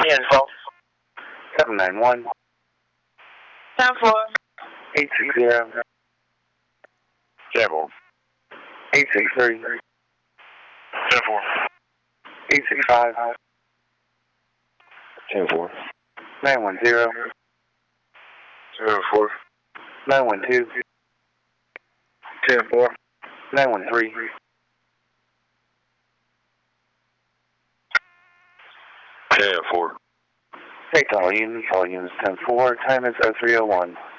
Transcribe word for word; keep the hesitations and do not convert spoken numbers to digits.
Info. seven nine one, ten four. eight six zero, Sample. eight six three, ten four. eight six five, ten four. nine one zero, ten four. nine one two, ten four. nine one three. ten four. Take all units, all units ten four, time is oh three oh one.